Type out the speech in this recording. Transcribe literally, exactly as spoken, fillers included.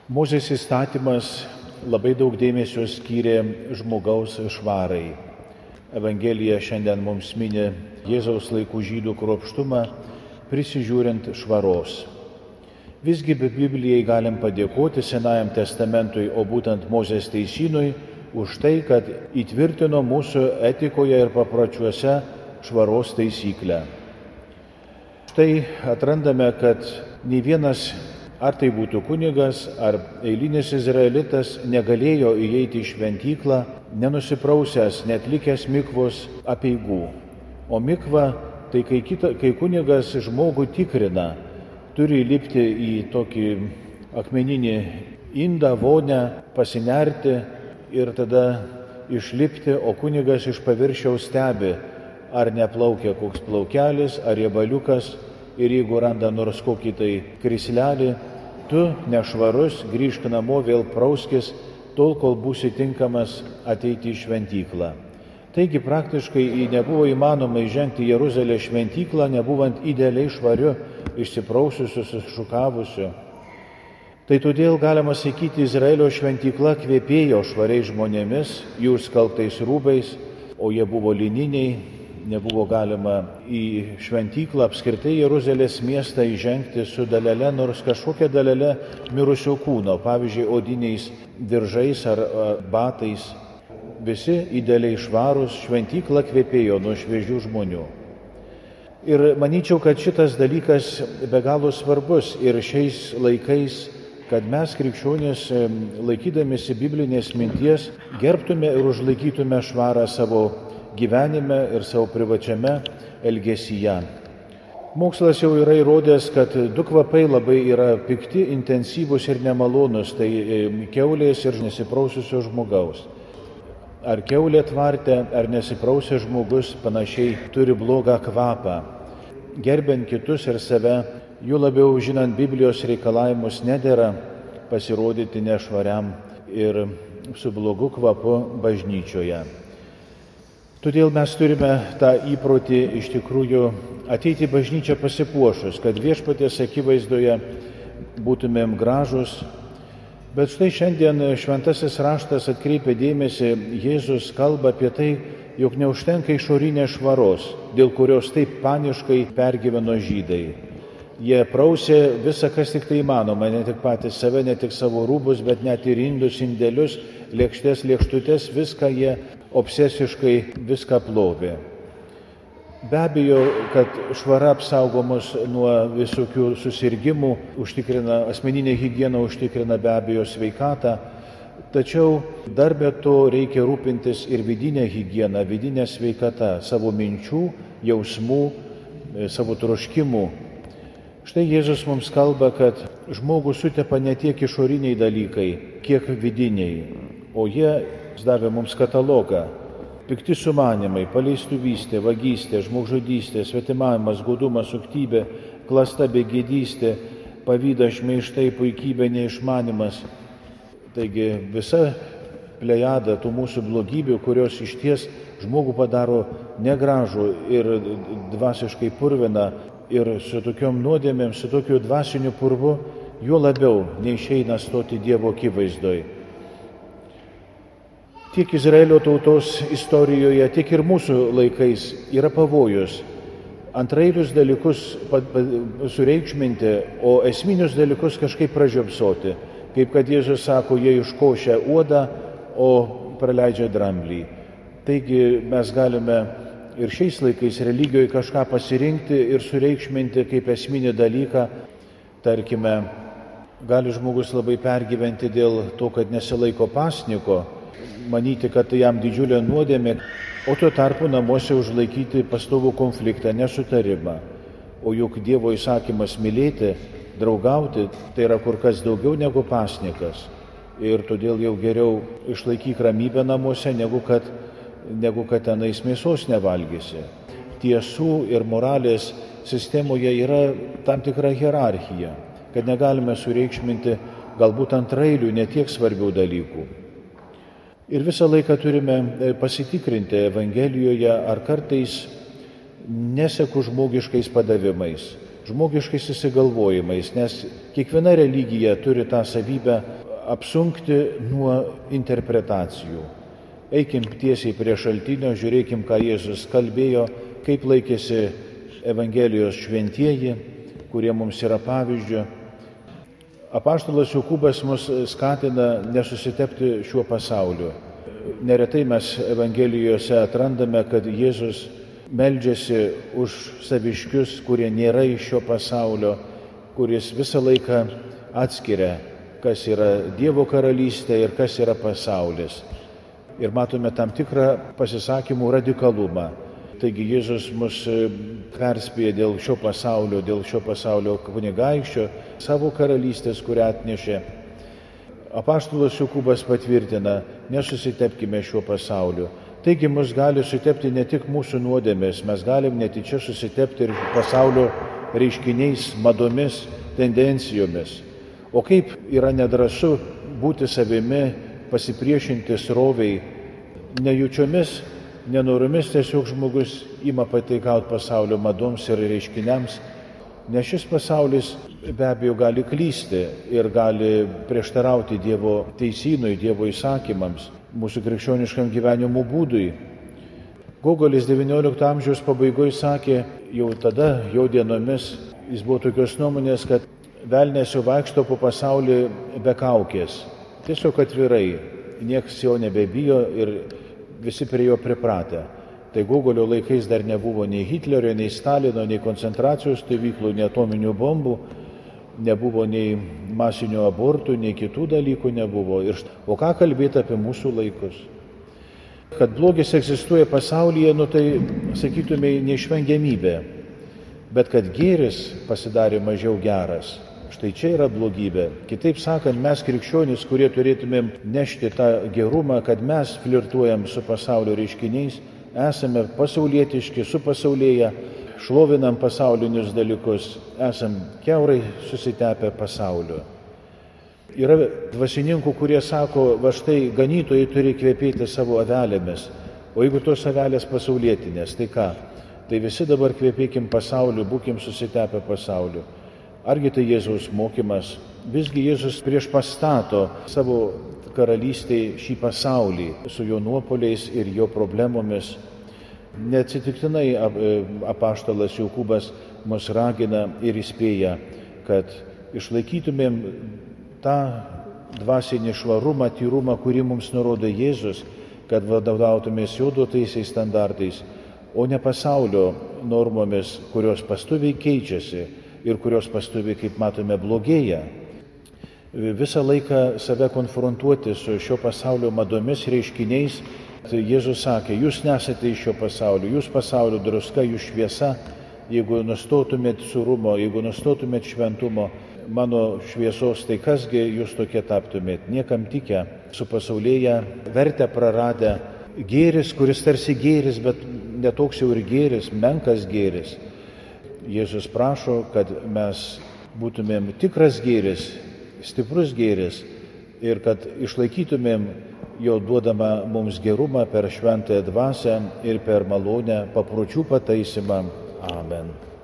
Mozės įstatymas labai daug dėmesio skyrė žmogaus švarai. Evangelija šiandien mums mini Jėzaus laikų žydų kruopštumą, prisižiūrint švaros. Visgi Biblijai galim padėkoti Senajam testamentui, o būtent Mozės teisynui, už tai, kad įtvirtino mūsų etikoje ir papročiuose švaros taisyklę. Štai atrandame, kad nei vienas, ar tai būtų kunigas, ar eilinis izraelitas, negalėjo įeiti į šventyklą, nenusiprausęs, netlikęs mikvos apeigų. O mikva, tai kai, kita, kai kunigas žmogų tikrina, turi įlipti į tokį akmeninį indą, vonę, pasinerti ir tada išlipti, o kunigas iš paviršiaus stebi, ar neplaukia koks plaukelis, ar riebaliukas, ir jeigu randa nors kokį tai krislelį, tu nešvarus, grįžk namo, vėl prauskis, tol, kol būsi tinkamas ateiti į šventyklą. Taigi praktiškai nebuvo įmanoma įžengti į Jeruzalės šventyklą, nebuvant idealiai švariu, išsipraususiu, sušukavusiu. Tai todėl galima sakyti, Izraelio šventykla kvepėjo švariais žmonėmis, jų skalbtais rūbais, o jie buvo lininiai. Nebuvo galima į šventyklą apskritai Jeruzalės miestą įžengti su dalele, nors kažkokia dalele mirusio kūno, pavyzdžiui, odiniais diržais ar batais. Visi idealiai švarūs, šventykla kvepėjo nuo šviežių žmonių. Ir manyčiau, kad šitas dalykas be galo svarbus ir šiais laikais, kad mes krikščionys, laikydamėsi biblinės minties, gerbtume ir užlaikytume švarą savo gyvenime ir savo privačiame elgesyje. Mokslas jau yra įrodęs, kad du kvapai labai yra pikti, intensyvūs ir nemalonus, tai kiaulės ir nesipraususio žmogaus. Ar kiaulė tvarte, ar nesiprausęs žmogus panašiai turi blogą kvapą. Gerbent kitus ir save, jų labiau žinant Biblijos reikalavimus, nedera pasirodyti nešvariam ir su blogu kvapu bažnyčioje. Todėl mes turime tą įprotį iš tikrųjų ateiti į bažnyčią pasipuošus, kad viešpaties akivaizdoje būtumėm gražus. Bet štai šiandien šventasis raštas atkreipia dėmesį, Jėzus kalba apie tai, jog neužtenka išorinės švaros, dėl kurios taip paniškai pergyveno žydai. Jie prausė visą, kas tik tai įmanoma, ne tik patys save, ne tik savo rūbus, bet net ir indus, indelius, lėkštes, lėkštutes, viską jie obsesiškai viską plovė. Be abejo, kad švara apsaugo mus nuo visokių susirgimų, užtikrina asmeninę higieną, užtikrina be abejo sveikatą, tačiau dar be to reikia rūpintis ir vidinę higieną, vidinę sveikatą, savo minčių, jausmų, savo troškimų. Štai Jėzus mums kalba, kad žmogų sutepa ne tiek išoriniai dalykai, kiek vidiniai, o jie davė mums katalogą. Pikti sumanimai, paleistuvystė, vagystė, žmogžudystė, svetimavimas, godumas, suktybė, klasta, begėdystė, pavydas, šmeižtai, puikybė, neišmanimas. Taigi visa plejada tų mūsų blogybių, kurios išties žmogų padaro negražų ir dvasiškai purviną, ir su tokiom nuodėmėm, su tokiu dvasiniu purvu, juo labiau neišeina stoti Dievo akivaizdoj. Tiek Izraelio tautos istorijoje, tiek ir mūsų laikais yra pavojus antrailius dalykus sureikšminti, o esminius dalykus kažkaip pražiopsoti. Kaip kad Jėzus sako, jie iškošia uodą, o praleidžia dramblį. Taigi mes galime ir šiais laikais religijoje kažką pasirinkti ir sureikšminti kaip esminį dalyką. Tarkime, gali žmogus labai pergyventi dėl to, kad nesilaiko pasniko, manyti, kad tai jam didžiulė nuodėmė, o tuo tarpu namuose užlaikyti pastovų konfliktą, nesutarimą. O juk Dievo įsakymas mylėti, draugauti, tai yra kur kas daugiau negu pasnikas. Ir todėl jau geriau išlaikyk ramybę namuose, negu kad, negu kad tenais mėsos nevalgysi. Tiesų ir moralės sistemoje yra tam tikra hierarchija, kad negalime sureikšminti galbūt antrailių, netiek svarbių dalykų. Ir visą laiką turime pasitikrinti Evangelijoje, ar kartais neseku žmogiškais padavimais, žmogiškais įsigalvojimais, nes kiekviena religija turi tą savybę apsunkti nuo interpretacijų. Eikim tiesiai prie šaltinio, žiūrėkim, ką Jėzus kalbėjo, kaip laikėsi Evangelijos šventieji, kurie mums yra pavyzdžio. Apaštalas Jokūbas mus skatina nesusitepti šiuo pasauliu. Neretai mes Evangelijose atrandame, kad Jėzus meldžiasi už saviškius, kurie nėra iš šio pasaulio, kuris visą laiką atskiria, kas yra Dievo karalystė ir kas yra pasaulis. Ir matome tam tikrą pasisakymų radikalumą. Taigi Jėzus mus perspėja dėl šio pasaulio, dėl šio pasaulio kunigaikščio, savo karalystės, kurią atnešė. Apaštalas Jokūbas patvirtina, nesusitepkime šiuo pasauliu. Taigi mus gali sutepti ne tik mūsų nuodėmės, mes galim netyčia susitepti ir pasaulio reiškiniais, madomis, tendencijomis. O kaip yra nedrąsu būti savimi, pasipriešinti sroviai, nejučiomis, nenoromis tiesiog žmogus ima pataikauti pasaulio madoms ir reiškiniams, nes šis pasaulis be abejo gali klysti ir gali prieštarauti Dievo teisynui, Dievo įsakymams, mūsų krikščioniškam gyvenimo būdui. Gogolis devyniolikto amžiaus pabaigoje sakė, jau tada, jo dienomis, jis buvo tokios nuomonės, kad velnias jau vaikšto po pasaulį be kaukės. Tiesiog atvirai, nieks jo nebebijo ir visi prie jo pripratę. Tai Gogolio laikais dar nebuvo nei Hitlerio, nei Stalino, nei koncentracijos stovyklų, nei atominių bombų, nebuvo nei masinių abortų, nei kitų dalykų nebuvo. Ir, o ką kalbėti apie mūsų laikus? Kad blogis egzistuoja pasaulyje, nu tai, sakytume, neišvengiamybė. Bet kad gėris pasidarė mažiau geras, štai čia yra blogybė. Kitaip sakant, mes krikščionys, kurie turėtumėm nešti tą gerumą, kad mes flirtuojam su pasaulio reiškiniais, esame pasaulietiški, supasaulėję, šlovinam pasaulinius dalykus, esam kiaurai susitepę pasauliu. Yra dvasininkų, kurie sako, va štai ganytojai turi kvepėti savo avelėmis, o jeigu tos avelės pasaulietinės, tai ką? Tai visi dabar kvepėkim pasauliu, būkim susitepę pasauliu. Argi tai Jėzaus mokymas? Visgi Jėzus prieš pastato savo karalystėje šį pasaulį su jo nuopoliais ir jo problemomis. Neatsitiktinai apaštalas Jokūbas mus ragina ir įspėja, kad išlaikytumėm tą dvasinį švarumą, tyrumą, kurį mums nurodo Jėzus, kad vadovautumės jo duotaisiais standartais, o ne pasaulio normomis, kurios pastoviai keičiasi ir kurios pastoviai, kaip matome, blogėja. Visą laiką save konfrontuoti su šio pasaulio madomis, reiškiniais. Tai Jėzus sakė, jūs nesate iš šio pasaulio, jūs pasaulio druska, jūs šviesa. Jeigu nustotumėt surumo, jeigu nustotumėt šventumo, mano šviesos, tai kasgi jūs tokie taptumėt, niekam tikę, supasaulėję, vertę praradę, gėris, kuris tarsi gėris, bet netoks jau ir gėris, menkas gėris. Jėzus prašo, kad mes būtumėm tikras gėris, stiprus gėris ir kad išlaikytumėm jo duodamą mums gerumą per šventąją dvasią ir per malonę papročių pataisymą. Amen.